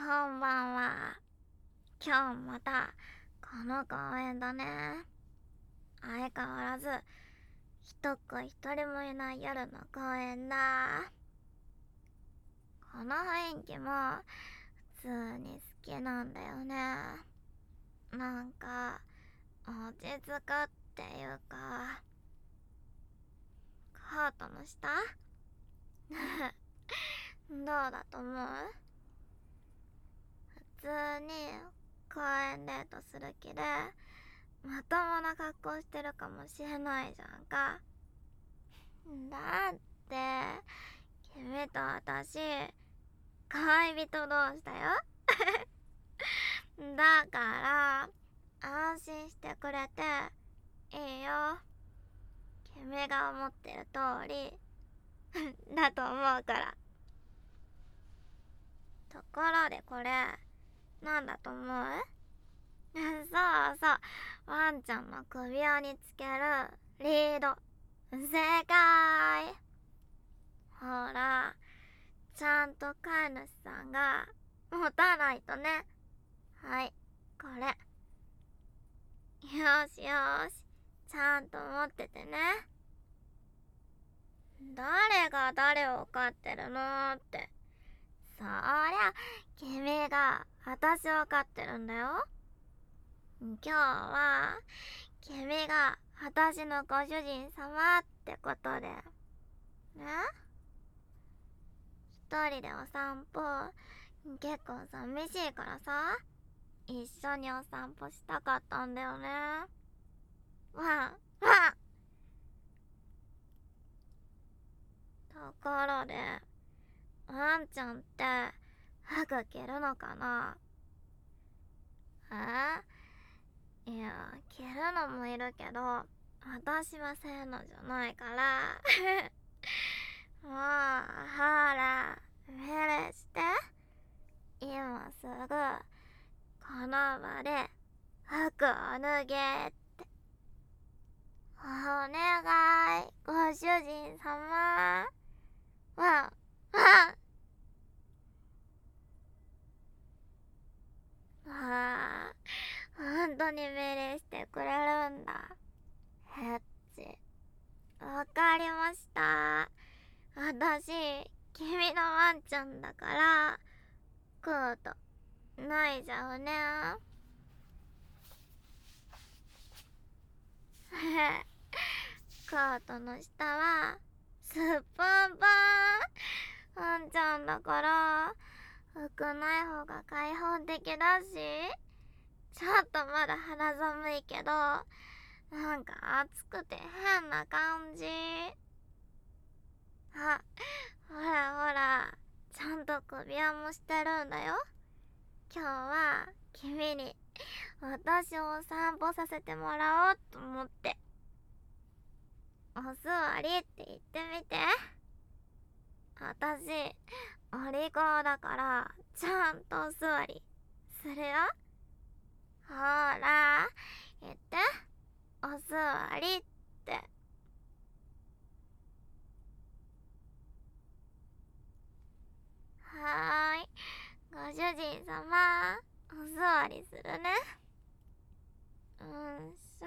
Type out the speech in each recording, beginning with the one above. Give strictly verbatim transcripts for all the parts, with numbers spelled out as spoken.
んばんは。今日またこの公園だね。相変わらず人っ子一人もいない夜の公園だ。この雰囲気も普通に好きなんだよね。なんか落ち着くっていうか、コートの下どうだと思う？普通に公園デートする気でまともな格好してるかもしれないじゃんか。だって君と私恋人同士だよだから安心してくれていいよ。君が思ってる通りだと思うから。ところでこれなんだと思う？そうそう、ワンちゃんの首輪につけるリード。正解。ほら、ちゃんと飼い主さんが持たないとね。はい、これ。よしよし、ちゃんと持っててね。誰が誰を飼ってるのって。そりゃ君が私を飼ってるんだよ。今日は君が私のご主人様ってことでね。一人でお散歩結構寂しいからさ、一緒にお散歩したかったんだよね。わんわん。ところでワンちゃんって服着るのかな？え？いや、着るのもいるけど私はそういうのじゃないからもうほら命令して。今すぐこの場で服を脱げって。お願い、ご主人様。わんわん。ああ、本当に命令してくれるんだ。へっち、わかりました。私、君のワンちゃんだからコート脱いじゃうね。コートの下はすっぱんぱん。ワンちゃんだから服ない方が開放的だし、ちょっとまだ肌寒いけどなんか暑くて変な感じ。あ、ほらほら、ちゃんと首輪もしてるんだよ。今日は君に私をお散歩させてもらおうと思って。お座りって言ってみて。私お利口だからちゃんとお座りするよ。ほら言って、お座りって。はーい、ご主人様、お座りするね。うんしょ。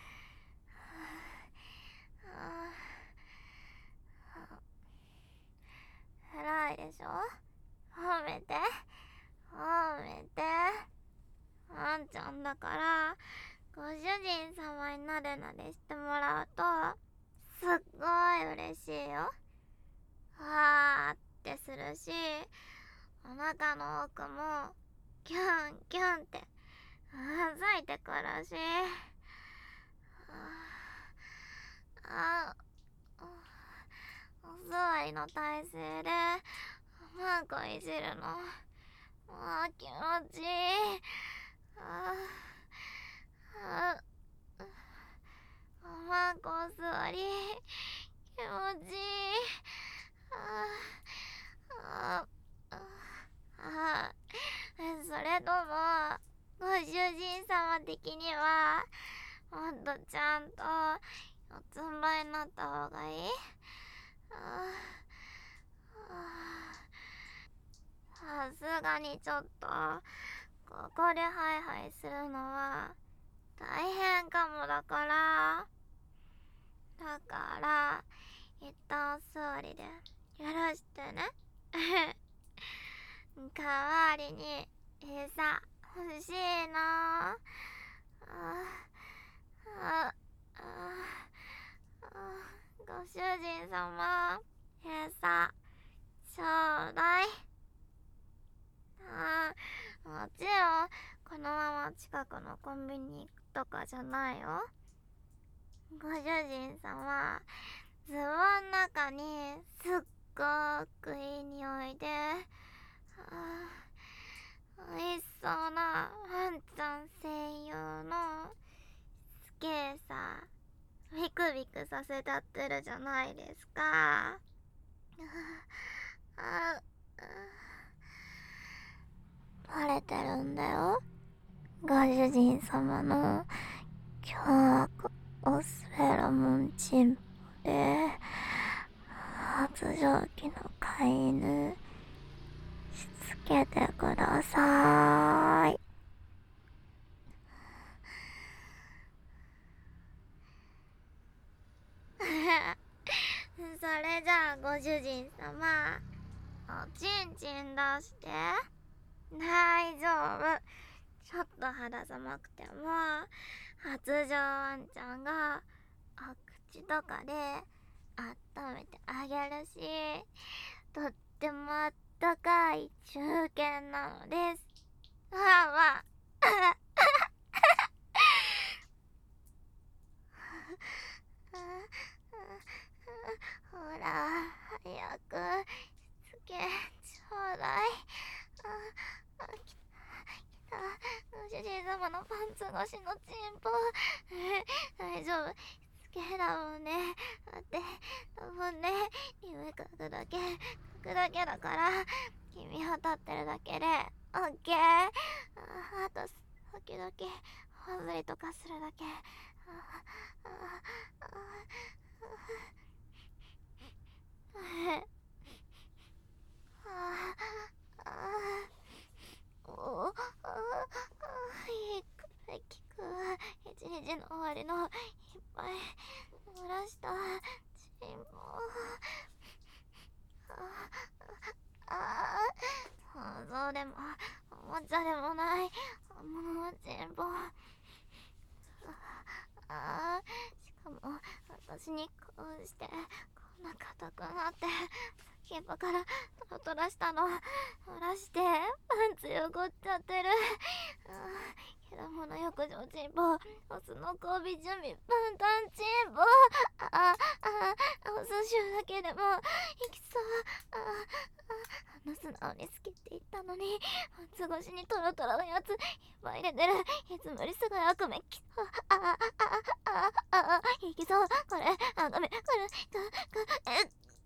偉いでしょ。褒めて褒めて。ワンちゃんだからご主人様になでなでしてもらうとすっごい嬉しいよ。わーってするし、お腹の奥もキュンキュンってうずいてくるし。ああ、お座りの体勢でマンコいじるの、あー気持ちいい。ああ、おまんこお座り気持ちいい。ああ、ああ、それともご主人様的にはもっとちゃんと四つん這いになった方がいい？ああ、 さすがにちょっとここでハイハイするのは大変かもだからだから一旦座りで許してね代わりに餌欲しいなあ。ああああご主人様餌ちょうだい。ああもちろんこのまま近くのコンビニ行くとかじゃないよ。ご主人様ズボンの中にすっごくいい匂いであ美味しそうなワンちゃん専用のスケーサービクビクさせたってるじゃないですか。ああバレてるんだよご主人様の凶悪オスフェロモンチンポで発情期の飼い犬しつけてくださーい。それじゃあご主人様おちんちん出して。大丈夫ちょっと肌寒くても発情ワンちゃんがお口とかで温めてあげるしとってもあったかい中堅なのです。わあわあほら早くしつけちょうだい。ああきたご主人様のパンツ越しのチンポ大丈夫しつけだもんね。だって多分ね匂い嗅ぐだけ嗅ぐだけだから君は立ってるだけでオッケー。ああと時々ほずりとかするだけ。ああああああおあいいくらい効くわ。一日の終わりのいっぱい漏らしたチンポ。ああ想像でもおもちゃでもないものチンポ。ああしかも私にこうしてこんな硬くなって先っぽからトロトロしたの漏らしてパンツ汚っちゃってる。あけどもの浴場チンポオスの交尾準備パンタンチンポ。ああオス臭だけでもいきそう。あああの素直に好きって言ったのにパンツ越しにトロトロのやついっぱい入れてる。いつもよりすごい悪夢きそう。あああああああいきそうこれあごめんこれかかえっ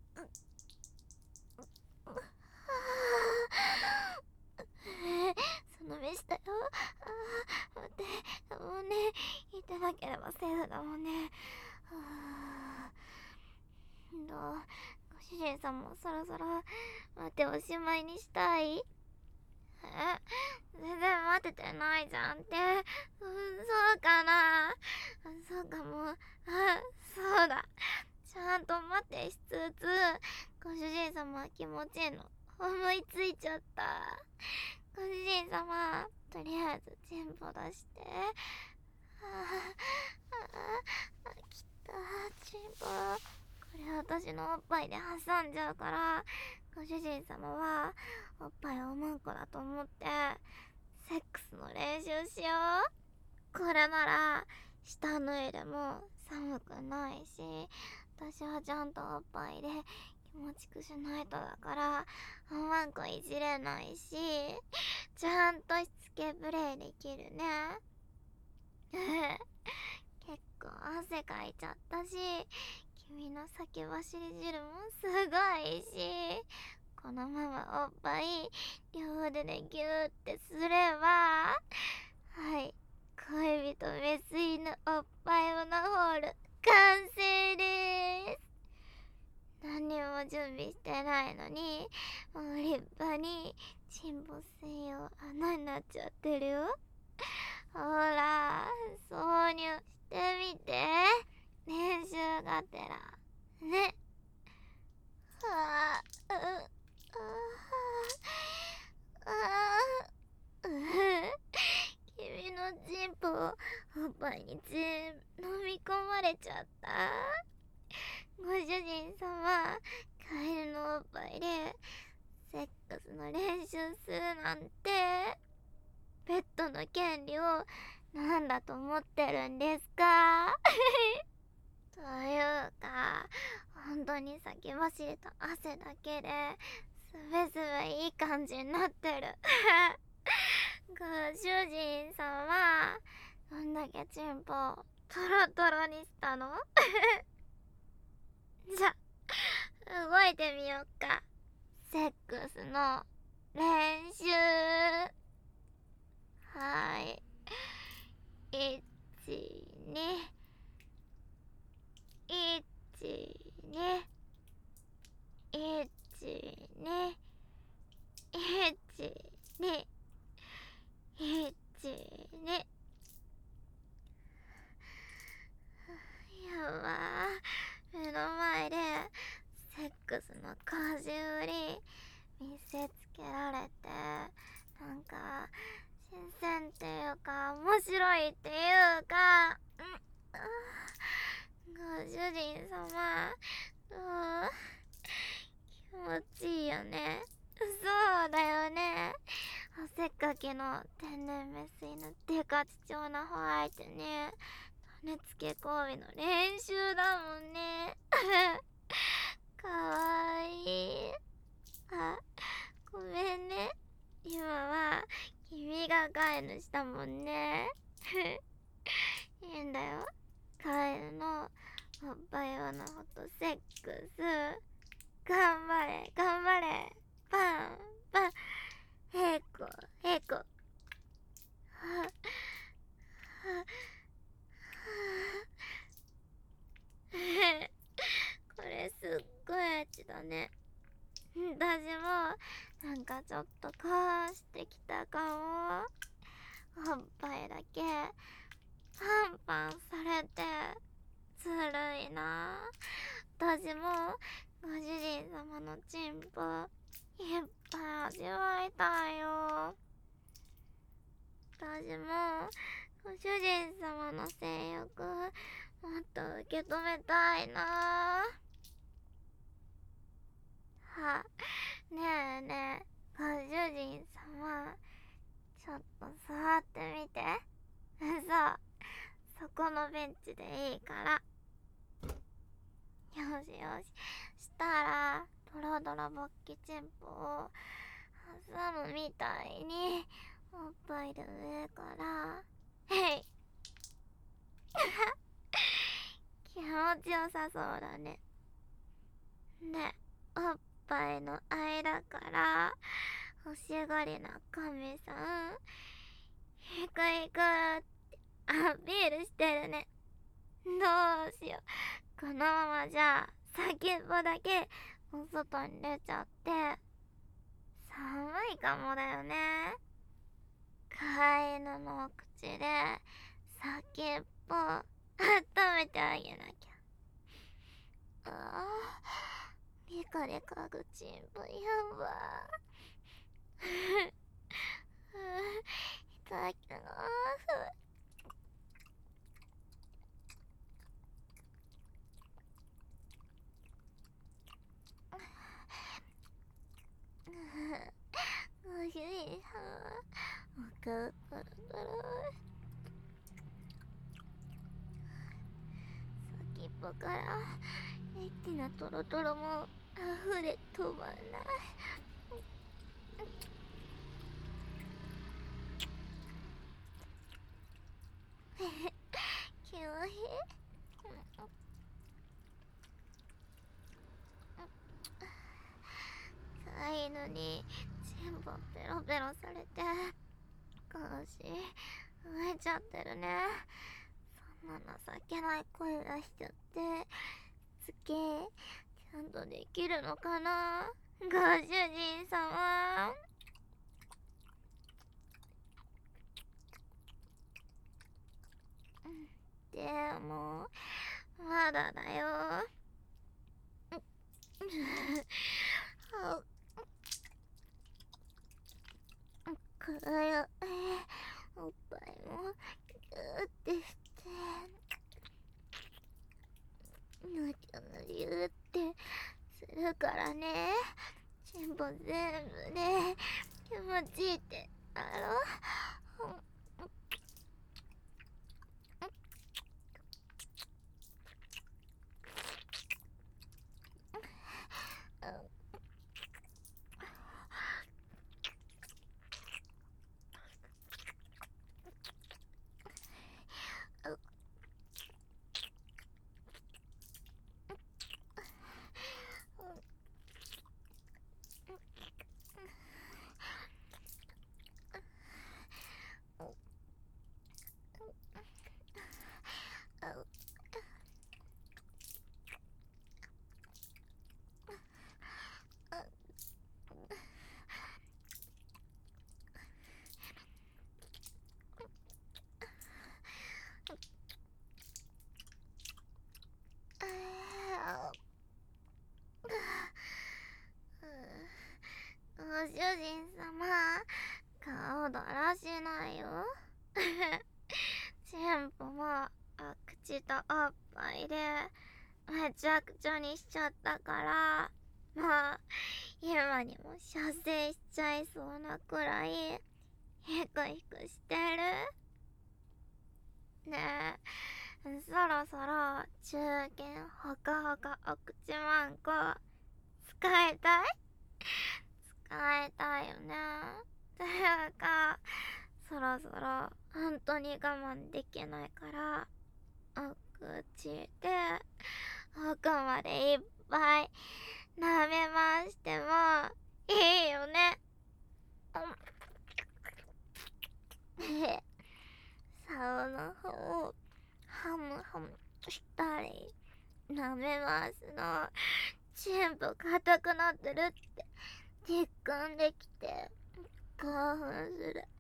その目したよ。あー待ってもうね言ってなければセーフだもんね。はぁどうご主人さんもそろそろ待っておしまいにしたい。え全然待ててないじゃんって。うんそうかなそうかも。あそうだちゃんと待ってしつつご主人様は気持ちいいの思いついちゃった。ご主人様とりあえずチンポ出して。ああきたチンポこれ私のおっぱいで挟んじゃうからご主人様はおっぱいおまんこだと思ってセックスの練習しよう。これなら下脱いでも寒くないし私はちゃんとおっぱいで気持ちくしないとだからおまんこいじれないしちゃんとしつけプレイできるね結構汗かいちゃったし君の先走り汁もすごいしこのままおっぱい両腕でギューってすればはい恋人メス犬おっぱいオナホール完成です。何も準備してないのにもう立派にチンポ専用穴になっちゃってるよ。ほら、挿入してみて。練習がてら。ね。はあ、う、ああ、う、君のチンポをおっぱいに全部飲み込まれちゃった。ご主人様、カエルのおっぱいでセックスの練習するなんて、ペットの権利をなんだと思ってるんですか？というか、本当に先走りと汗だけですべすべいい感じになってる。ご主人様、どんだけチンポトロトロにしたの？じゃ、動いてみよっか。セックスの練習。はい。いち、に、いち、に、いち、に、いち、に、いち、に。やばー。目の前でセックスの講習売り見せつけられて、なんか新鮮っていうか面白いっていうか、うん、ご主人様、うん、気持ちいいよね。そうだよね。せっかきの天然メス犬デカ貴重なホワイトに種付け交尾の練習だもんね。かわいい。あ、ごめんね。今は君が飼い主だもんね。いいんだよ。カエルのおっぱい用のホットセックス。頑張れ、頑張れ。パン、パン。へこ、へこ。はははこれすっごいエッチだね。私もなんかちょっとこうしてきたかも。おっぱいだけパンパンされてずるいな。私もご主人様のチンポいっぱい味わいたいよ。私もご主人様の性欲もっと受け止めたいな。は、ねえねえ、ご主人様、ちょっと座ってみて。そう、そこのベンチでいいから。よしよし。したら、ドロドロボッキチンポを挟むみたいに、おっぱいで上から、へい。気持ちよさそうだね。で、おっぱいの間から欲しがりなカメさん行く行くってアピールしてるね。どうしよう、このままじゃ先っぽだけお外に出ちゃって寒いかもだよね。飼い犬のお口で先っぽ温めてあげなきゃ。ああ、リカリカグチンポやばいただきます。ご主人様、お顔トロトロ。先っぽからエッチなトロトロも溢れ止まんない。気持ちいい。可愛いのに全部ペロペロされて腰浮いちゃってるね。そんな情けない声出しちゃってつけちゃんとできるのかな、ご主人様。 もまだだよ。くらやおっぱいもギューってしてぬきゅぬりゅってするからね。チンポ全部で気持ちいいってだろ。ご主人様、顔だらしないよ。チンポもあ口とおっぱいでめちゃくちゃにしちゃったから、もう今にも射精しちゃいそうなくらいヒクヒクしてる。ねえ、そろそろ中堅ほかほかお口マンコ使いたい？使いたいよね。ていうかそろそろ本当に我慢できないからお口で奥までいっぱい舐め回してもいいよね。竿の方をハムハムしたり舐め回すのチンポ硬くなってるって実感できて興奮する。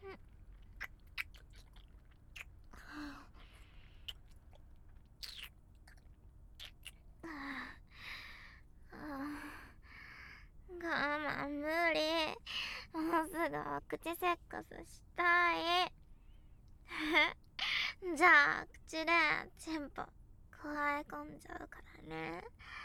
我慢無理。もうすぐお口セックスしたい。じゃあ口でチンポくわえ込んじゃうからね。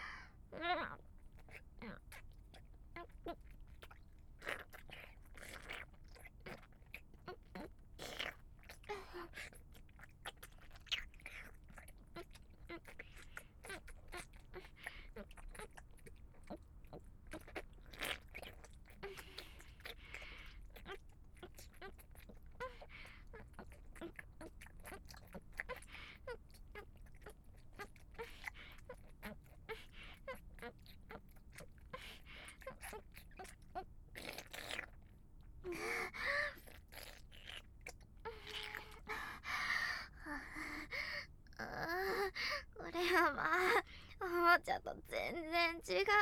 これはまあおもちゃと全然違う。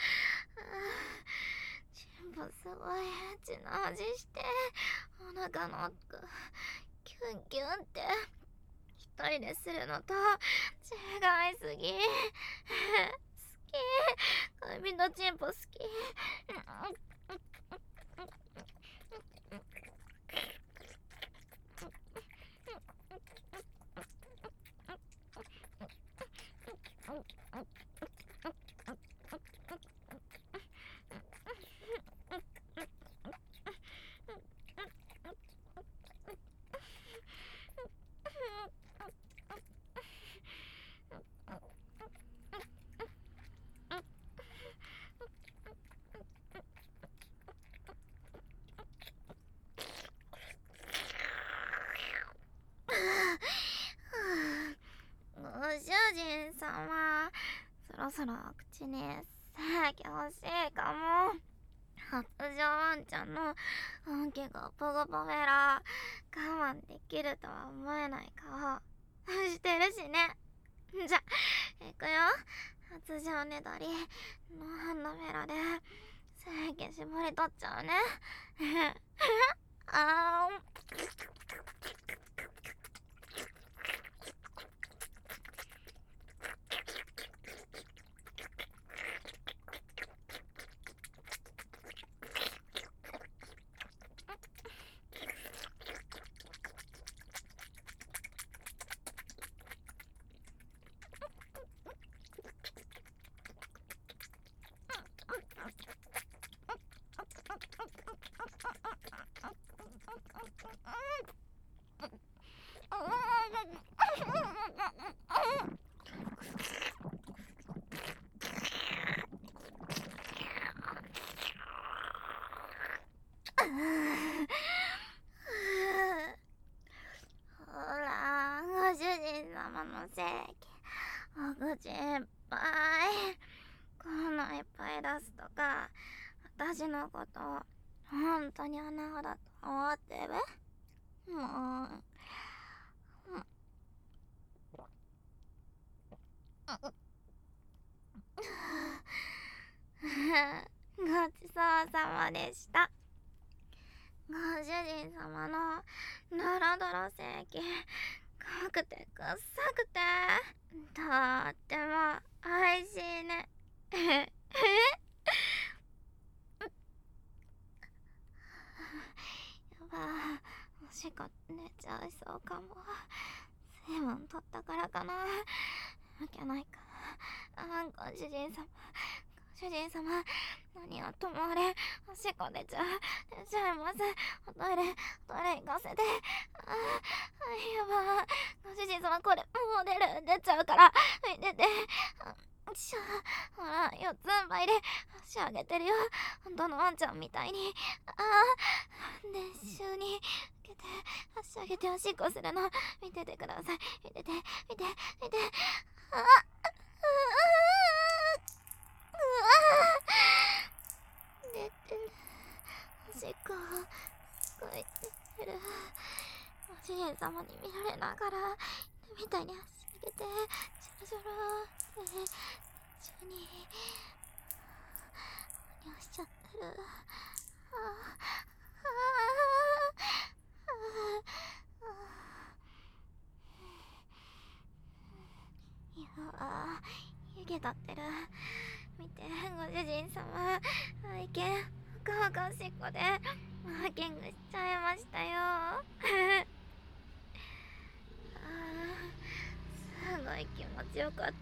チンポすごいエッチな味してお腹の奥キュンキュンって一人でするのと違いすぎ。好き。恋人チンポ好き。ご主人様、そろそろ口に精液欲しいかも。発情ワンちゃんの本気がポゴポフェラ我慢できるとは思えない顔してるしね。じゃ、いくよ。発情ねだりノーハンドフェラで精液絞り取っちゃうね。あーんほら、ご主人様の席、お口いっぱい。こんないっぱい出すとか、私のこと本当に穴子だと思ってる？もう。ごちそうさまでした。ご主人様のドロドロ正規、濃くてくっさくてとってもおいしいね。やば、おしっこ出ちゃいそうかも。水分取ったからかな。わけないか。あ、ご主人様、ご主人様、何はともあれ、おしっこ出ちゃう、出ちゃいます。おトイレ、おトイレ行かせて。あ、やば、ご主人様、これ、もう出る、出ちゃうから、はい、出て。あ、しゃ、ほら、四つん這いで足上げてるよ。本当のワンちゃんみたいに。あー、練習に受けて、足上げておしっこするの、見ててください。見てて、見て、見て。あ、うわー、うわー、出てる。おしっこ、すごい出てる。ご主人様に見られながら、みたいに足上げて、ちょろちょろって、中に、何をしちゃってる。あー、あー、あー、いやー、湯気立ってる。見て、ご主人様、愛犬、ほかほかおしっこでマーキングしちゃいましたよ。あー、すごい気持ちよかった。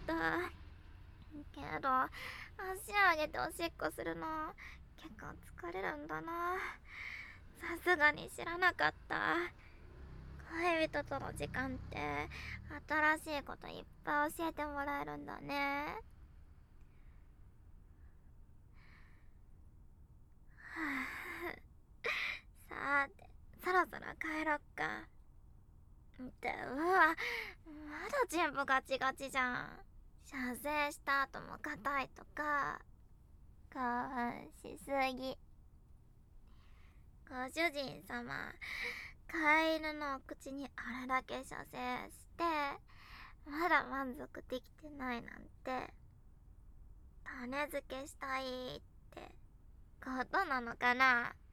けど、足上げておしっこするの結構疲れるんだな。さすがに知らなかった。恋人との時間って新しいこといっぱい教えてもらえるんだね。さーて、そろそろ帰ろっか。ってうわ、まだ全部ガチガチじゃん。射精した後も硬いとか、興奮しすぎ。ご主人様、飼い犬のお口にあれだけ射精してまだ満足できてないなんて、種付けしたいってことなのかな。